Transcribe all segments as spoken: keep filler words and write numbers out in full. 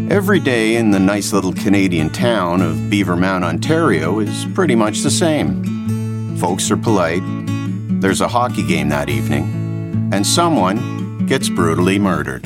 Every day in the nice little Canadian town of Beavermount, Ontario is pretty much the same. Folks are polite, there's a hockey game that evening, and someone gets brutally murdered.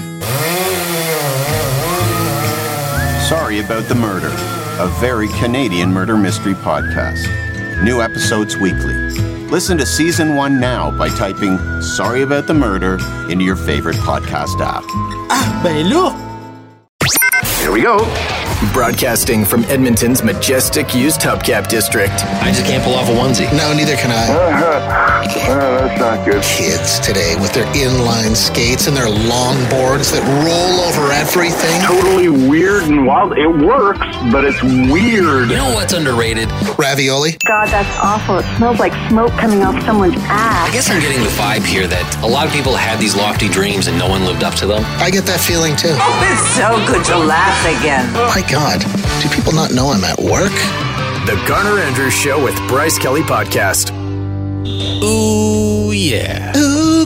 Sorry About the Murder, a very Canadian murder mystery podcast. New episodes weekly. Listen to Season one now by typing Sorry About the Murder into your favorite podcast app. Ah, ben là! Here we go. Broadcasting from Edmonton's majestic used hubcap district. I just can't pull off a onesie. No, neither can I. Uh, that's not good. Kids today with their inline skates and their long boards that roll over everything. Totally weird and wild. It works, but it's weird. You know what's underrated? Ravioli. God, that's awful. It smells like smoke coming off someone's ass. I guess I'm getting the vibe here that a lot of people had these lofty dreams and no one lived up to them. I get that feeling too. Oh, it's so good to laugh again. My God, do people not know I'm at work? The Garner Andrews Show with Bryce Kelly Podcast. Ooh, yeah. Ooh,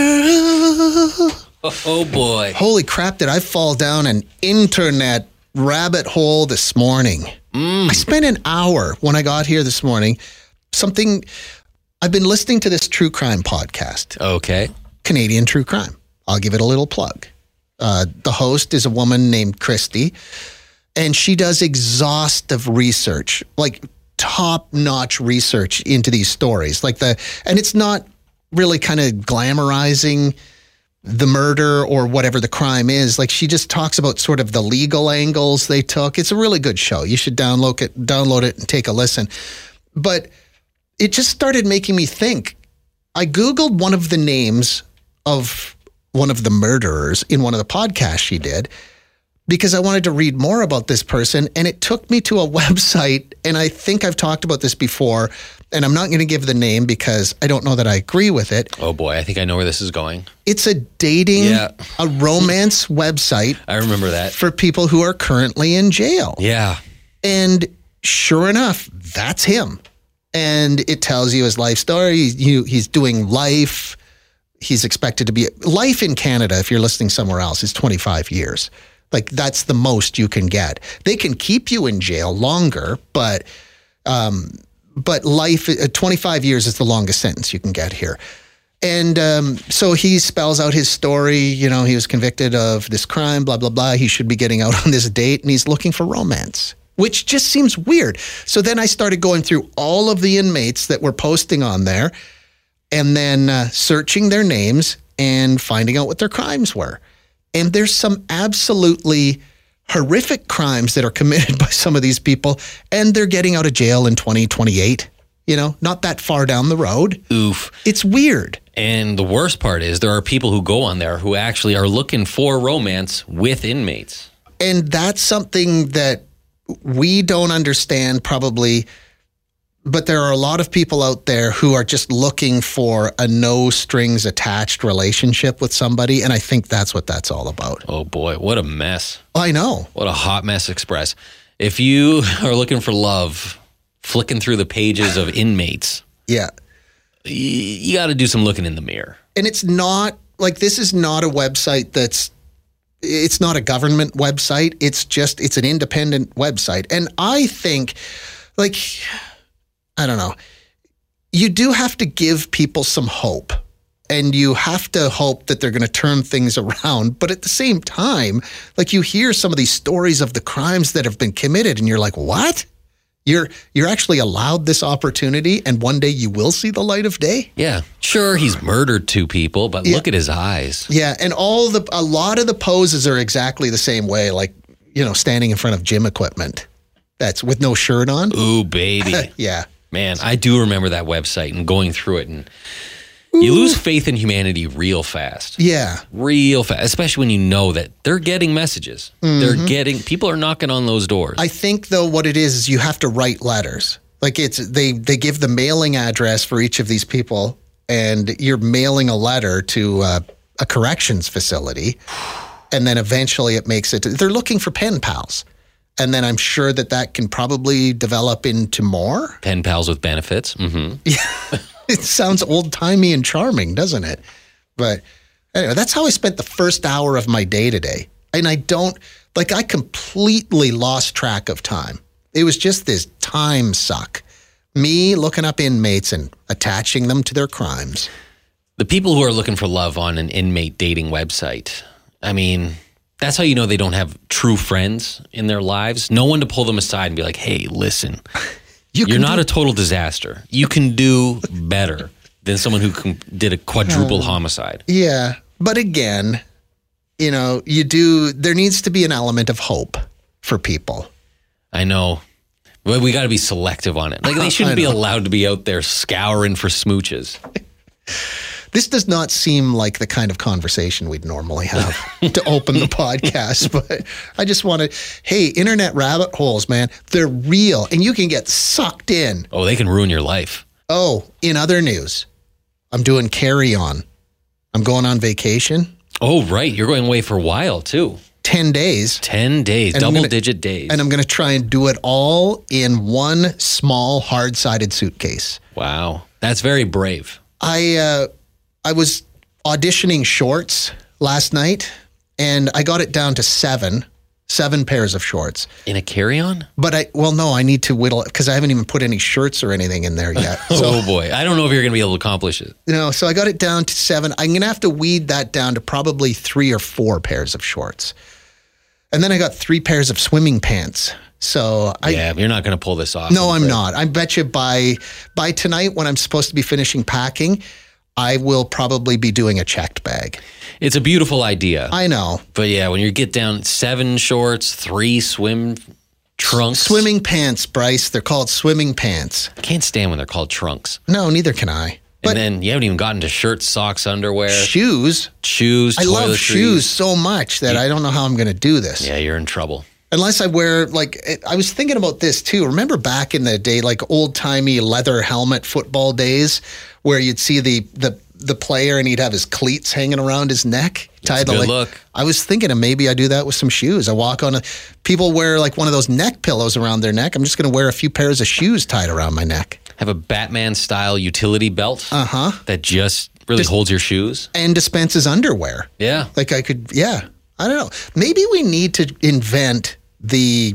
girl. Oh, oh boy. Holy crap, did I fall down an internet rabbit hole this morning? Mm. I spent an hour when I got here this morning. Something, I've been listening to this true crime podcast. Okay. Canadian True Crime. I'll give it a little plug. Uh, the host is a woman named Christy, and she does exhaustive research, like top-notch research into these stories. Like the, and it's not really kind of glamorizing the murder or whatever the crime is. Like she just talks about sort of the legal angles they took. It's a really good show. You should download it, download it and take a listen. But it just started making me think. I Googled one of the names of one of the murderers in one of the podcasts she did because I wanted to read more about this person, and it took me to a website, and I think I've talked about this before, and I'm not going to give the name because I don't know that I agree with it. Oh boy, I think I know where this is going. It's a dating, yeah. a romance website. I remember that. For people who are currently in jail. Yeah. And sure enough, that's him. And it tells you his life story. He, he's doing life. He's expected to be life in Canada. If you're listening somewhere else, is twenty-five years. Like that's the most you can get. They can keep you in jail longer, but um, but life uh, twenty-five years is the longest sentence you can get here. And um, so he spells out his story. You know, he was convicted of this crime. Blah blah blah. He should be getting out on this date, and he's looking for romance, which just seems weird. So then I started going through all of the inmates that were posting on there, and then uh, searching their names and finding out what their crimes were. And there's some absolutely horrific crimes that are committed by some of these people, and they're getting out of jail in twenty twenty-eight, you know, not that far down the road. Oof. It's weird. And the worst part is there are people who go on there who actually are looking for romance with inmates. And that's something that we don't understand probably. But there are a lot of people out there who are just looking for a no strings attached relationship with somebody. And I think that's what that's all about. Oh boy, what a mess. I know. What a hot mess express. If you are looking for love, flicking through the pages of inmates. Yeah. You, you got to do some looking in the mirror. And it's not like, this is not a website that's, it's not a government website. It's just, it's an independent website. And I think like, I don't know. You do have to give people some hope, and you have to hope that they're going to turn things around. But at the same time, like you hear some of these stories of the crimes that have been committed, and you're like, what? You're you're actually allowed this opportunity, and one day you will see the light of day? Yeah. Sure, he's murdered two people, but yeah. Look at his eyes. Yeah, and all the a lot of the poses are exactly the same way, like, you know, standing in front of gym equipment. That's with no shirt on. Ooh, baby. Yeah. Man, I do remember that website and going through it, and you lose faith in humanity real fast. Yeah. Real fast, especially when you know that they're getting messages. Mm-hmm. They're getting, people are knocking on those doors. I think, though, what it is is you have to write letters. Like it's they, they give the mailing address for each of these people, and you're mailing a letter to uh, a corrections facility, and then eventually it makes it, they're looking for pen pals. And then I'm sure that that can probably develop into more. Pen pals with benefits. Mm-hmm. Yeah. It sounds old-timey and charming, doesn't it? But anyway, that's how I spent the first hour of my day today. And I don't, Like I completely lost track of time. It was just this time suck. Me looking up inmates and attaching them to their crimes. The people who are looking for love on an inmate dating website, I mean, that's how you know they don't have true friends in their lives. No one to pull them aside and be like, hey, listen, You you're can not do- a total disaster. You can do better than someone who can, did a quadruple homicide. Yeah. But again, you know, you do, there needs to be an element of hope for people. I know. But we got to be selective on it. Like they I shouldn't be know. allowed to be out there scouring for smooches. This does not seem like the kind of conversation we'd normally have to open the podcast, but I just want to, hey, internet rabbit holes, man, they're real and you can get sucked in. Oh, they can ruin your life. Oh, in other news, I'm doing Carry On. I'm going on vacation, Oh, right. You're going away for a while, too. ten days, ten days, And I'm gonna- double-digit days. and I'm going to try and do it all in one small hard-sided suitcase. Wow. That's very brave. I uh, I was auditioning shorts last night, and I got it down to seven, seven pairs of shorts. In a carry-on? But I, well, no, I need to whittle it because I haven't even put any shirts or anything in there yet. So, oh, boy. I don't know if you're going to be able to accomplish it. you know, so I got it down to seven. I'm going to have to weed that down to probably three or four pairs of shorts. And then I got three pairs of swimming pants. So I, yeah, you're not going to pull this off. no, I'm afraid. not. I bet you by by tonight when I'm supposed to be finishing packing, I will probably be doing a checked bag. It's a beautiful idea. I know. but yeah, when you get down seven shorts, three swim trunks. Swimming pants, Bryce. They're called swimming pants. I can't stand when they're called trunks. No, neither can I. But And then you haven't even gotten to shirts, socks, underwear, shoes. shoes, I love toiletries. shoes so much that I don't know how I'm going to do this. Yeah, you're in trouble. Unless I wear, like, it- I was thinking about this too. Remember back in the day, like old timey leather helmet football days where you'd see the, the, the player and he'd have his cleats hanging around his neck. That's a the good like- look. I was thinking of maybe I do that with some shoes. I walk on a, people wear like one of those neck pillows around their neck. I'm just going to wear a few pairs of shoes tied around my neck. Have a Batman style utility belt Uh-huh. that just really Just- holds your shoes. And dispenses underwear. Yeah. Like I could, yeah. I don't know. Maybe we need to invent the,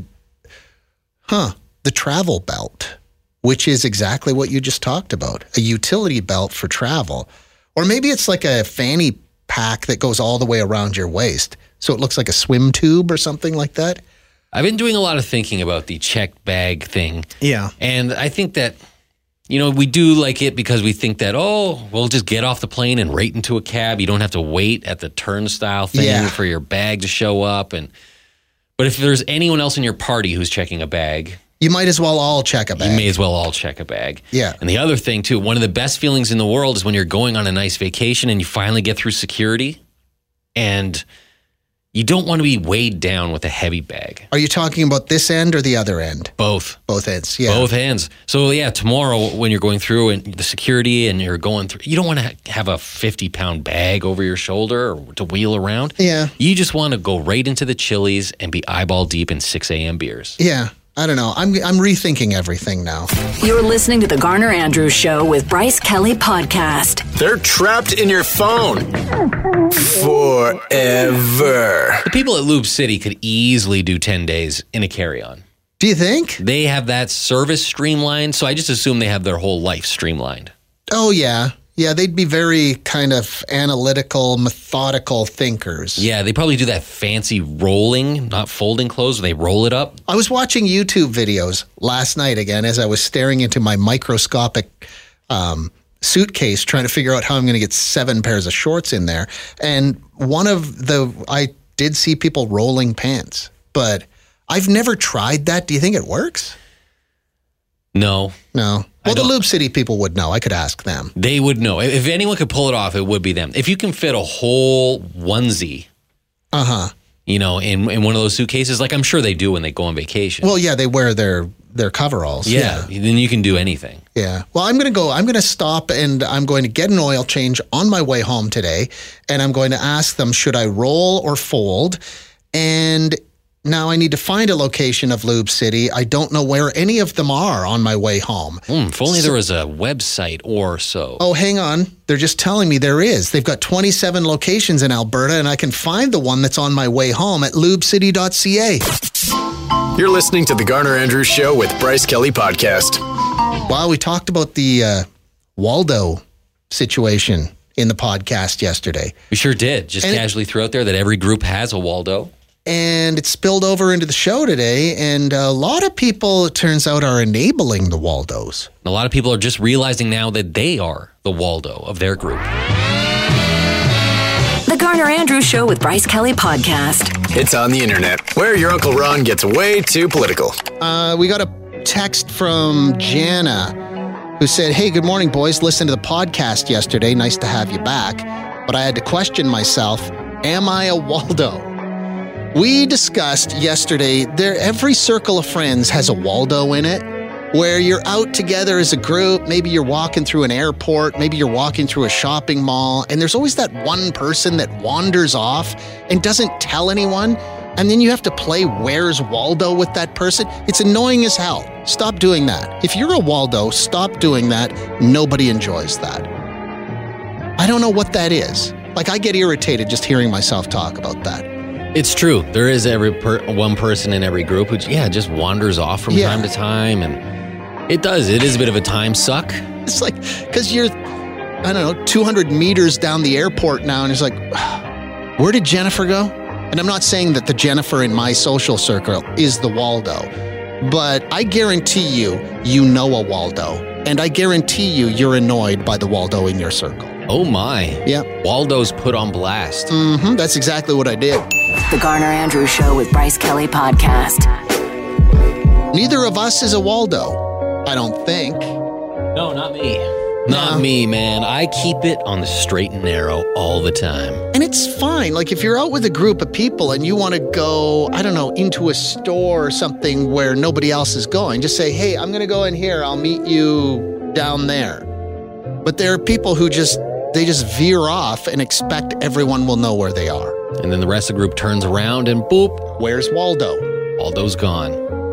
huh, the travel belt, which is exactly what you just talked about, a utility belt for travel. Or maybe it's like a fanny pack that goes all the way around your waist. So it looks like a swim tube or something like that. I've been doing a lot of thinking about the checked bag thing. Yeah. And I think that, you know, we do like it because we think that, oh, we'll just get off the plane and right into a cab. You don't have to wait at the turnstile thing Yeah. for your bag to show up. And But if there's anyone else in your party who's checking a bag, You might as well all check a bag. you may as well all check a bag. Yeah. And the other thing, too, one of the best feelings in the world is when you're going on a nice vacation and you finally get through security and you don't want to be weighed down with a heavy bag. Are you talking about this end or the other end? Both. Both ends, yeah. Both hands. So, yeah, tomorrow when you're going through and the security and you're going through, you don't want to ha- have a fifty-pound bag over your shoulder or to wheel around. Yeah. You just want to go right into the Chili's and be eyeball deep in six a.m. beers. Yeah. I don't know. I'm I'm rethinking everything now. You're listening to the Garner Andrews Show with Bryce Kelly Podcast. They're trapped in your phone forever. The people at Lube City could easily do ten days in a carry-on. Do you think? They have that service streamlined, so I just assume they have their whole life streamlined. Oh, yeah. Yeah, they'd be very kind of analytical, methodical thinkers. Yeah, they probably do that fancy rolling, not folding clothes. They roll it up. I was watching YouTube videos last night again as I was staring into my microscopic um, suitcase trying to figure out how I'm going to get seven pairs of shorts in there. And one of the, I did see people rolling pants, but I've never tried that. Do you think it works? No, No. I Well, the don't- Lube City people would know. I could ask them. they would know. If anyone could pull it off, it would be them. If you can fit a whole onesie, Uh huh. you know, in, in one of those suitcases, like I'm sure they do when they go on vacation. Well, yeah, they wear their their coveralls. yeah, then you can do anything. Yeah. Well, I'm going to go, I'm going to stop and I'm going to get an oil change on my way home today. And I'm going to ask them, should I roll or fold? And now I need to find a location of Lube City. I don't know where any of them are on my way home. Mm, if only So- there was a website or so. Oh, hang on. They're just telling me there is. They've got twenty-seven locations in Alberta, and I can find the one that's on my way home at lube city dot c a. You're listening to the Garner Andrews Show with Bryce Kelly Podcast. Wow, we talked about the uh, Waldo situation in the podcast yesterday. We sure did. Just And it- casually threw out there that every group has a Waldo. And it spilled over into the show today, and a lot of people, it turns out, are enabling the Waldos. And a lot of people are just realizing now that they are the Waldo of their group. The Garner Andrews Show with Bryce Kelly Podcast. It's on the internet, where your Uncle Ron gets way too political. Uh, we got a text from Jana, who said, "Hey, good morning, boys. Listened to the podcast yesterday. Nice to have you back. But I had to question myself. Am I a Waldo?" We discussed yesterday, there every circle of friends has a Waldo in it, where you're out together as a group. Maybe you're walking through an airport. Maybe you're walking through a shopping mall. And there's always that one person that wanders off and doesn't tell anyone. And then you have to play Where's Waldo with that person. It's annoying as hell. Stop doing that. If you're a Waldo, stop doing that. Nobody enjoys that. I don't know what that is. Like, I get irritated just hearing myself talk about that. It's true. There is every per- one person in every group who, yeah, just wanders off from Yeah. time to time. And it does. It is a bit of a time suck. It's like, because you're, I don't know, two hundred meters down the airport now, and it's like, where did Jennifer go? And I'm not saying that the Jennifer in my social circle is the Waldo, but I guarantee you, you know a Waldo. And I guarantee you, you're annoyed by the Waldo in your circle. Oh, my. Yep. Waldo's put on blast. Mm-hmm. That's exactly what I did. The Garner Andrews Show with Bryce Kelly Podcast. Neither of us is a Waldo, I don't think. No, not me. Not No. me, man. I keep it on the straight and narrow all the time. And it's fine. Like, if you're out with a group of people and you want to go, I don't know, into a store or something where nobody else is going, just say, hey, I'm going to go in here. I'll meet you down there. But there are people who just, they just veer off and expect everyone will know where they are. And then the rest of the group turns around and boop, Where's Waldo? Waldo's gone.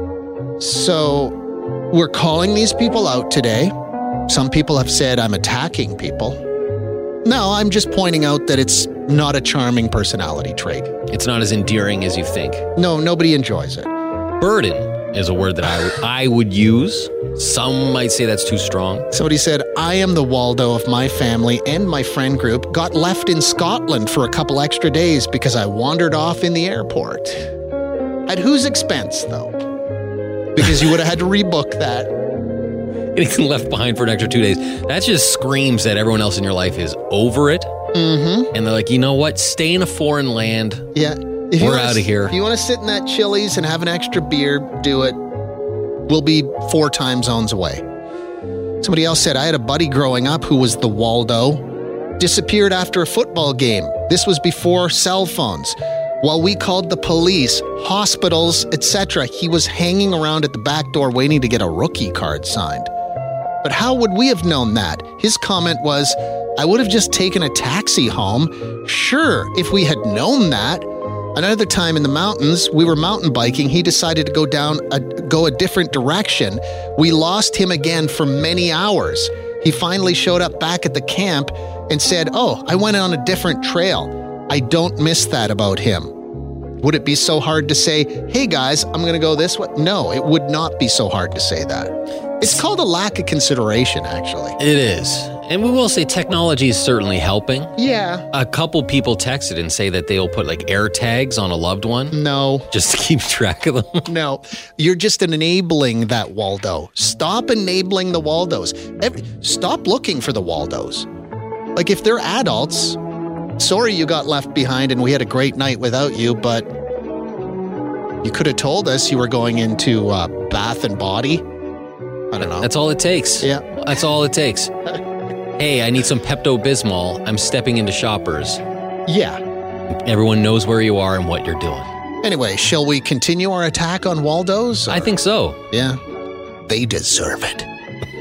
So we're calling these people out today. Some people have said I'm attacking people. No, I'm just pointing out that it's not a charming personality trait. It's not as endearing as you think. No, nobody enjoys it. Burden is a word that I would, I would use. Some might say that's too strong. Somebody said, I am the Waldo of my family and my friend group, got left in Scotland for a couple extra days because I wandered off in the airport. At whose expense, though? Because you would have had to rebook that. Getting left behind for an extra two days. That just screams that everyone else in your life is over it. Mm-hmm. And they're like, you know what? Stay in a foreign land. Yeah. If you We're wanna- outta here. If you want to sit in that Chili's and have an extra beer, do it. We'll be four time zones away. Somebody else said, I had a buddy growing up who was the Waldo. Disappeared after a football game. This was before cell phones. While we called the police, hospitals, et cetera, he was hanging around at the back door waiting to get a rookie card signed. But how would we have known that? His comment was, I would have just taken a taxi home. Sure, if we had known that. Another time in the mountains, we were mountain biking. He decided to go down, a, go a different direction. We lost him again for many hours. He finally showed up back at the camp and said, oh, I went on a different trail. I don't miss that about him. Would it be so hard to say, hey guys, I'm going to go this way? No, it would not be so hard to say that. It's called a lack of consideration, actually. It is. And we will say technology is certainly helping. Yeah. A couple people texted and say that they'll put like air tags on a loved one No. just to keep track of them. No, you're just enabling that Waldo. Stop enabling the Waldos. Every, stop looking for the Waldos. Like, if they're adults, sorry you got left behind and we had a great night without you, but you could have told us you were going into uh, Bath and Body. I don't know. That's all it takes. Yeah. That's all it takes. Hey, I need some Pepto-Bismol. I'm stepping into Shoppers. Yeah. Everyone knows where you are and what you're doing. Anyway, shall we continue our attack on Waldos? I think so. Yeah. They deserve it.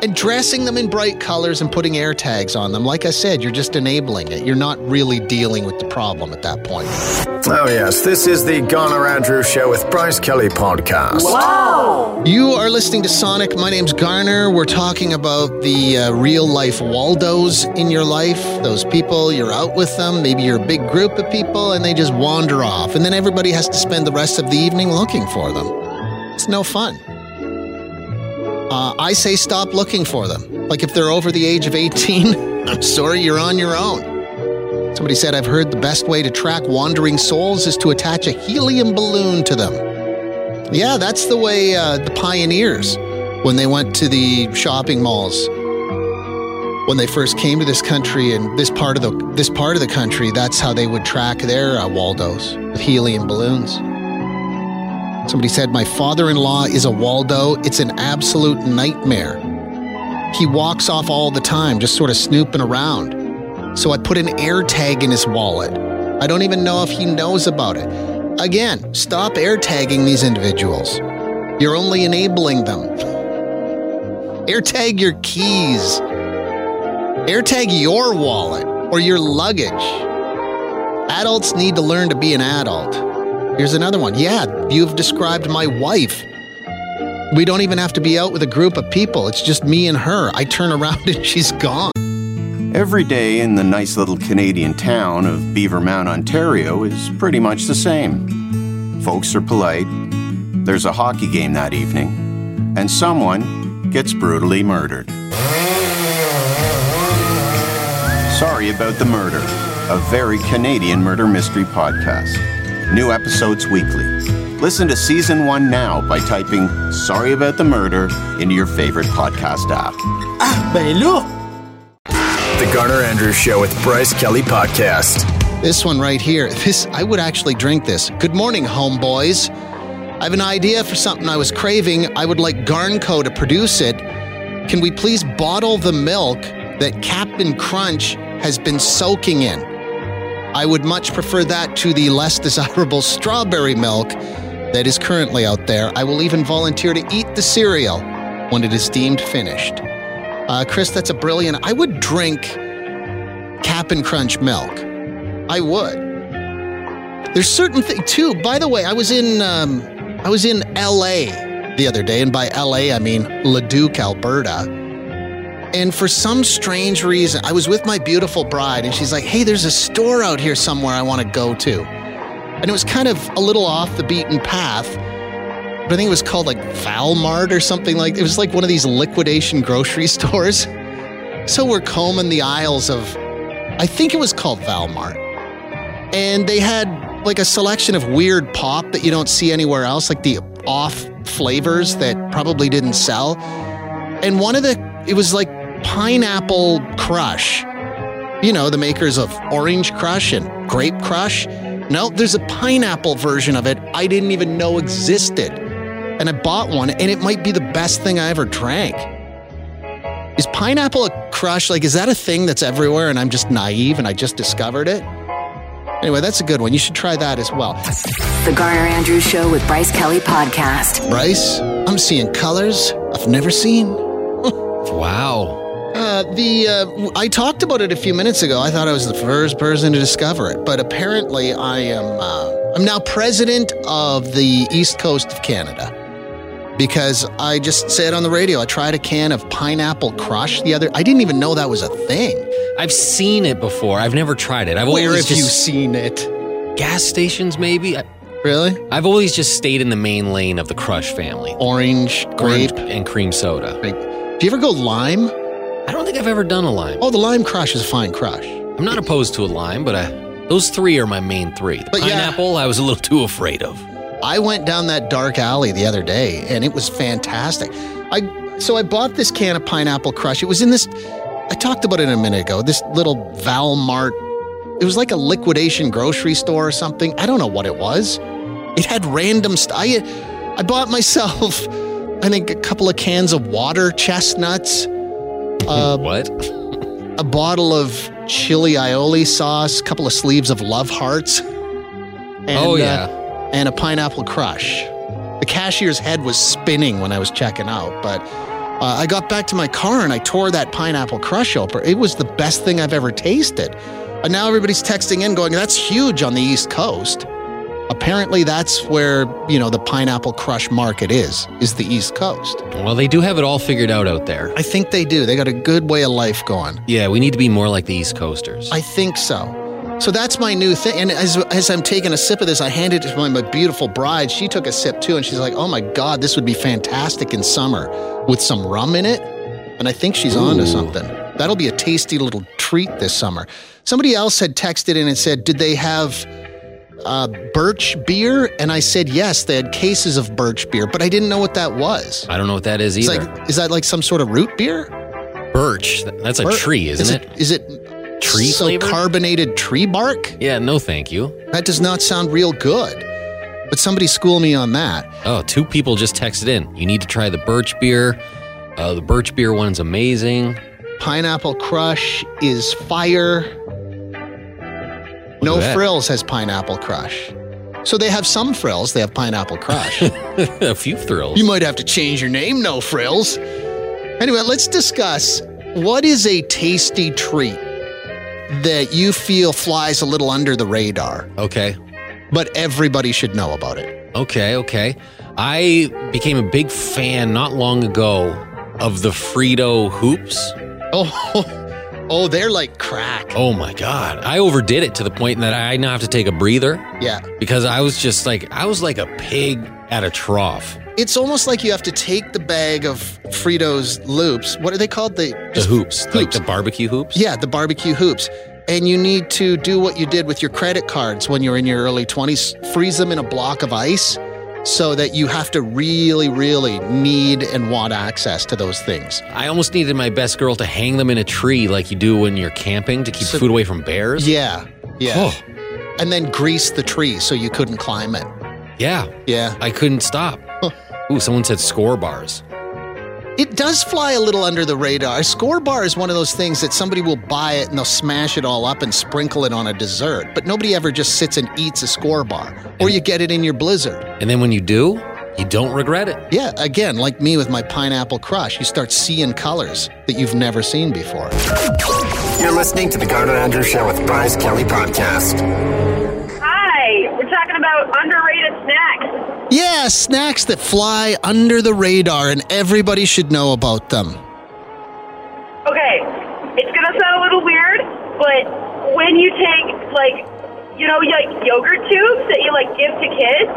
And dressing them in bright colors and putting air tags on them, like I said, you're just enabling it. You're not really dealing with the problem at that point. Oh, yes, this is the Garner Andrews Show with Bryce Kelly podcast. Wow! You are listening to Sonic. My name's Garner. We're talking about the uh, real-life Waldos in your life. Those people, you're out with them. Maybe you're a big group of people, and they just wander off. And then everybody has to spend the rest of the evening looking for them. It's no fun. Uh, I say stop looking for them. Like if they're over the age of eighteen, I'm sorry, you're on your own. Somebody said, I've heard the best way to track wandering souls is to attach a helium balloon to them. Yeah, that's the way uh, the pioneers, when they went to the shopping malls, when they first came to this country and this part of the this part of the country, that's how they would track their uh, Waldos, with helium balloons. Somebody said, my father-in-law is a Waldo. It's an absolute nightmare. He walks off all the time, just sort of snooping around. So I put an air tag in his wallet. I don't even know if he knows about it. Again, stop air tagging these individuals. You're only enabling them. Air tag your keys. Air tag your wallet or your luggage. Adults need to learn to be an adult. Here's another one. Yeah, you've described my wife. We don't even have to be out with a group of people. It's just me and her. I turn around and she's gone. Every day in the nice little Canadian town of Beavermount, Ontario is pretty much the same. Folks are polite, there's a hockey game that evening, and someone gets brutally murdered. Sorry About the Murder, a very Canadian murder mystery podcast. New episodes weekly. Listen to Season one now by typing Sorry About the Murder into your favorite podcast app. Ah, ben là! The Garner Andrews Show with Bryce Kelly podcast. This one right here, this I would actually drink this. Good morning, homeboys. I have an idea for something I was craving. I would like Garnco to produce it. Can we please bottle the milk that Captain Crunch has been soaking in? I would much prefer that to the less desirable strawberry milk that is currently out there. I will even volunteer to eat the cereal when it is deemed finished. Uh, Chris, that's a brilliant... I would drink Cap'n Crunch milk. I would. There's certain things, too. By the way, I was in um, I was in L A the other day, and by L A, I mean Leduc, Alberta. And for some strange reason, I was with my beautiful bride, and she's like, hey, there's a store out here somewhere I want to go to. And it was kind of a little off the beaten path. But I think it was called like Valmart or something like, it was like one of these liquidation grocery stores. So we're combing the aisles of, I think it was called Valmart. And they had like a selection of weird pop that you don't see anywhere else, like the off flavors that probably didn't sell. And one of the, it was like Pineapple Crush. You know, the makers of Orange Crush and Grape Crush. No, there's a pineapple version of it I didn't even know existed. And I bought one, and it might be the best thing I ever drank. Is pineapple a crush? Like, is that a thing that's everywhere and I'm just naive and I just discovered it? Anyway, that's a good one. You should try that as well. The Garner Andrews Show with Bryce Kelly podcast. Bryce, I'm seeing colors I've never seen. Wow. Uh, the uh, I talked about it a few minutes ago. I thought I was the first person to discover it, but apparently I am. Uh, I'm now president of the East Coast of Canada because I just said on the radio I tried a can of Pineapple Crush the other. I didn't even know that was a thing. I've seen it before. I've never tried it. I've Where always have just, you seen it? Gas stations, maybe. I, Really? I've always just stayed in the main lane of the Crush family. Orange, grape, Orange and cream soda. Grape. Do you ever go lime? I don't think I've ever done a lime. Oh, the lime crush is a fine crush. I'm not opposed to a lime, but I, those three are my main three. The But yeah. pineapple, I was a little too afraid of. I went down that dark alley the other day, and it was fantastic. I so I bought this can of Pineapple Crush. It was in this. I talked about it a minute ago. This little Valmart. It was like a liquidation grocery store or something. I don't know what it was. It had random stuff. I, I bought myself, I think, a couple of cans of water chestnuts. Uh, what? A bottle of chili aioli sauce, a couple of sleeves of Love Hearts. And, oh, yeah. Uh, and a Pineapple Crush. The cashier's head was spinning when I was checking out, but Uh, I got back to my car and I tore that Pineapple Crush open. It was the best thing I've ever tasted. And now everybody's texting in going, that's huge on the East Coast. Apparently that's where, you know, the Pineapple Crush market is, is the East Coast. Well, they do have it all figured out out there. I think they do. They got a good way of life going. Yeah, we need to be more like the East Coasters. I think so. So that's my new thing. And as as I'm taking a sip of this, I handed it to my, my beautiful bride. She took a sip too, and she's like, oh my God, this would be fantastic in summer with some rum in it. And I think she's onto something. That'll be a tasty little treat this summer. Somebody else had texted in and said, did they have uh, birch beer? And I said, yes, they had cases of birch beer, but I didn't know what that was. I don't know what that is It's either. like, is that like some sort of root beer? Birch. That's a Bir- tree, isn't is it? it? Is it Tree so flavored? carbonated tree bark? Yeah, no thank you. That does not sound real good. But somebody school me on that. Oh, two people just texted in. You need to try the birch beer. Uh, the birch beer one's amazing. Pineapple Crush is fire. No at that. Frills has Pineapple Crush. So they have some Frills, they have Pineapple Crush. A few thrills. You might have to change your name, No Frills. Anyway, let's discuss what is a tasty treat that you feel flies a little under the radar, Okay. but everybody should know about it. Okay, okay. I became a big fan not long ago of the Frito Hoops. Oh, oh, they're like crack. Oh my God. I overdid it to the point that I now have to take a breather Yeah. because I was just like, I was like a pig at a trough. It's almost like you have to take the bag of Fritos Loops. What are they called? The, The just hoops, like hoops. the barbecue hoops. Yeah, the barbecue hoops. And you need to do what you did with your credit cards when you're in your early twenties. Freeze them in a block of ice so that you have to really, really need and want access to those things. I almost needed my best girl to hang them in a tree like you do when you're camping to keep So- food away from bears. Yeah, yeah. Oh, And then grease the tree so you couldn't climb it. yeah. Yeah. I couldn't stop. Ooh, someone said score bars. It does fly a little under the radar. A score bar is one of those things that somebody will buy it and they'll smash it all up and sprinkle it on a dessert. But nobody ever just sits and eats a score bar. Or you get it in your Blizzard. And then when you do, you don't regret it. Yeah, again, like me with my Pineapple Crush, you start seeing colors that you've never seen before. You're listening to the Garner Andrews Show with Bryce Kelly Podcast. Hi, we're talking about underrated snacks. Yeah, snacks that fly under the radar and everybody should know about them. Okay, it's gonna sound a little weird, but when you take like, you know, like yogurt tubes that you like give to kids,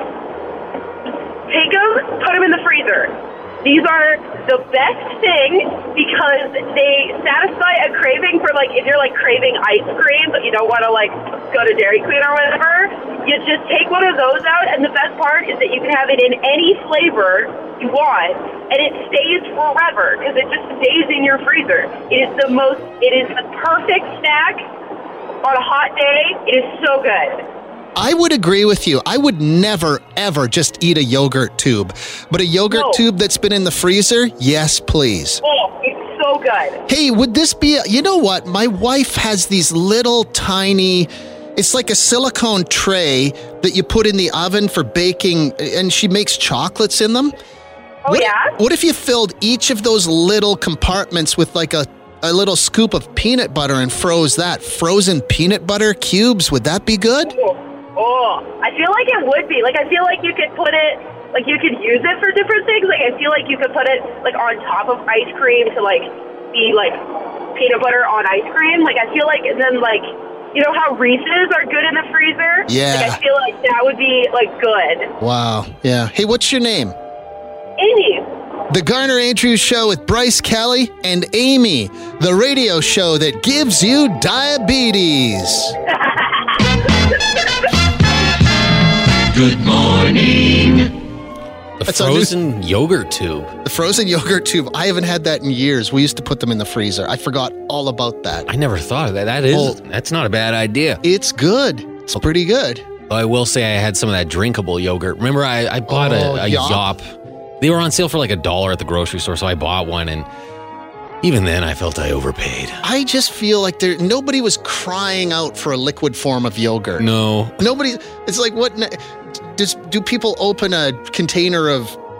take them, put them in the freezer. These are the best thing because they satisfy a craving for like, if you're like craving ice cream, but you don't want to like go to Dairy Queen or whatever, you just take one of those out, and the best part is that you can have it in any flavor you want, and it stays forever because it just stays in your freezer. It is the most, it is the perfect snack on a hot day. It is so good. I would agree with you. I would never, ever just eat a yogurt tube. But a yogurt No. tube that's been in the freezer, yes, please. Oh, it's so good. Hey, would this be, a, you know what? My wife has these little tiny, it's like a silicone tray that you put in the oven for baking, and she makes chocolates in them. Oh, what, yeah? What if you filled each of those little compartments with like a, a little scoop of peanut butter and froze that? Frozen peanut butter cubes, would that be good? Oh, oh, I feel like it would be. Like, I feel like you could put it, like, you could use it for different things. Like, I feel like you could put it, like, on top of ice cream to, like, be, like, peanut butter on ice cream. Like, I feel like, and then, like, you know how Reese's are good in the freezer? Yeah. Like, I feel like that would be, like, good. Wow. Yeah. Hey, what's your name? Amy. The Garner Andrews Show with Bryce Kelly and Amy, the radio show that gives you diabetes. Good morning. The That's our new- frozen yogurt tube. The frozen yogurt tube, I haven't had that in years. We used to put them in the freezer. I forgot all about that. I never thought of that. That is, Oh. that's not a bad idea. It's good. It's pretty good. I will say I had some of that drinkable yogurt. Remember, I, I bought Oh, a, a Yop. Yop. They were on sale for like a dollar at the grocery store, so I bought one, and even then I felt I overpaid. I just feel like there nobody was crying out for a liquid form of yogurt. No. Nobody, it's like, what, ne- does, do people open a container of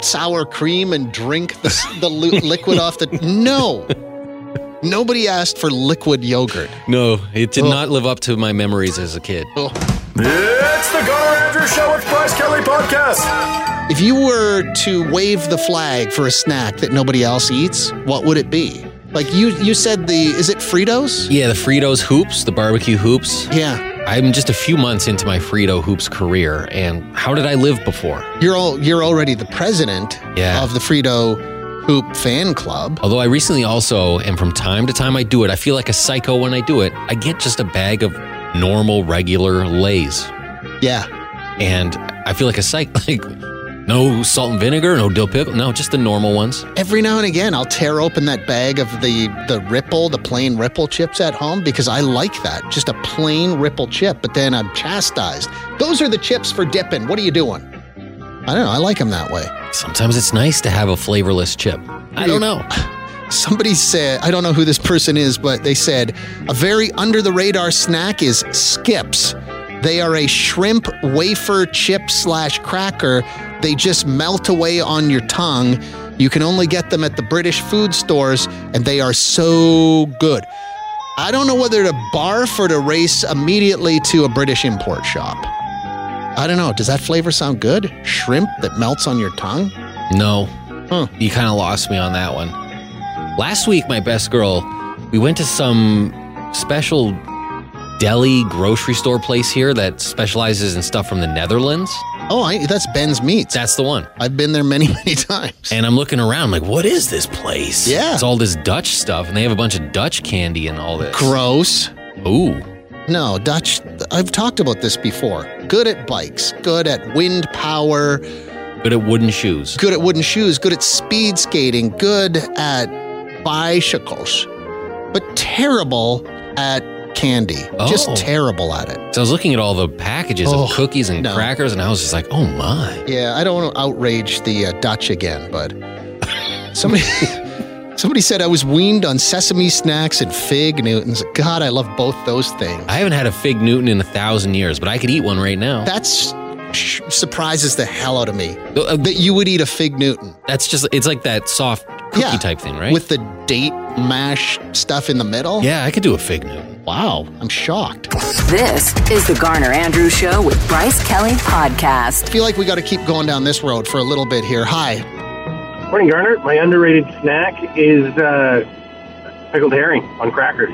sour cream and drink the, the li- liquid off the... No. Nobody asked for liquid yogurt. No, it did Oh. not live up to my memories as a kid. Oh. It's the Garner Andrews Show with Bryce Kelly Podcast. If you were to wave the flag for a snack that nobody else eats, what would it be? Like you, you said the, is it Fritos? Yeah, the Fritos hoops, the barbecue hoops. Yeah. I'm just a few months into my Frito hoops career, and how did I live before? You're all, you're already the president Yeah. of the Frito Hoop fan club. Although I recently also, and from time to time I do it, I feel like a psycho when I do it. I get just a bag of normal, regular Lay's. Yeah. And I feel like a psycho. Like, no salt and vinegar, no dill pickle. No, just the normal ones. Every now and again, I'll tear open that bag of the, the Ripple, the plain Ripple chips at home because I like that. Just a plain Ripple chip, but then I'm chastised. Those are the chips for dipping. What are you doing? I don't know. I like them that way. Sometimes it's nice to have a flavorless chip. I don't know. Somebody said, I don't know who this person is, but they said, a very under-the-radar snack is Skips. They are a shrimp wafer chip slash cracker. They just melt away on your tongue. You can only get them at the British food stores, and they are so good. I don't know whether to barf or to race immediately to a British import shop. I don't know. Does that flavor sound good? Shrimp that melts on your tongue? No. Huh. You kind of lost me on that one. Last week, my best girl, we went to some special deli grocery store place here that specializes in stuff from the Netherlands. Oh, I, that's Ben's Meats. That's the one. I've been there many, many times. And I'm looking around like, what is this place? Yeah. It's all this Dutch stuff, and they have a bunch of Dutch candy and all this. Gross. Ooh. No, Dutch, I've talked about this before. Good at bikes, good at wind power, Good at wooden shoes. good at wooden shoes, good at speed skating, good at bicycles, but terrible at candy. Oh. Just terrible at it. So I was looking at all the packages Oh, of cookies and no. crackers, and I was just like, oh my. Yeah, I don't want to outrage the uh, Dutch again, but somebody somebody said I was weaned on sesame snacks and fig Newtons. God, I love both those things. I haven't had a fig Newton in a thousand years, but I could eat one right now. That's sh- surprises the hell out of me Uh, that you would eat a fig Newton. That's just, it's like that soft cookie Yeah, type thing, right? With the date mash stuff in the middle? yeah, I could do a fig Newton. Wow, I'm shocked. This is the Garner Andrews Show with Bryce Kelly Podcast. I feel like we got to keep going down this road for a little bit here. Hi. Morning, Garner. My underrated snack is uh, pickled herring on crackers.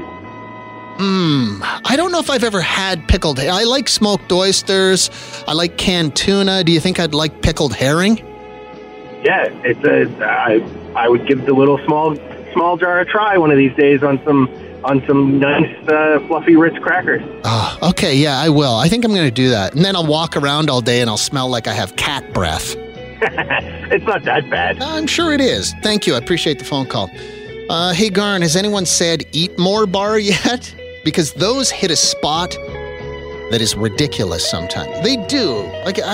Hmm. I don't know if I've ever had pickled. I like smoked oysters. I like canned tuna. Do you think I'd like pickled herring? Yeah, it's a. I I would give the little small small jar a try one of these days on some on some nice uh, fluffy Ritz crackers. Oh, okay. Yeah, I will. I think I'm going to do that. And then I'll walk around all day and I'll smell like I have cat breath. It's not that bad. I'm sure it is. Thank you. I appreciate the phone call. Uh, hey, Garn, has anyone said Eat More Bar yet? Because those hit a spot that is ridiculous sometimes. They do. Like, I,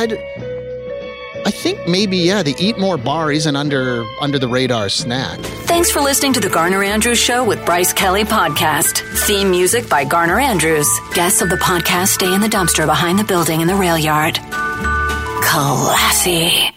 I think maybe, yeah, the Eat More Bar is an under, under the radar snack. Thanks for listening to the Garner Andrews Show with Bryce Kelly Podcast. Theme music by Garner Andrews. Guests of the podcast stay in the dumpster behind the building in the rail yard. Classy.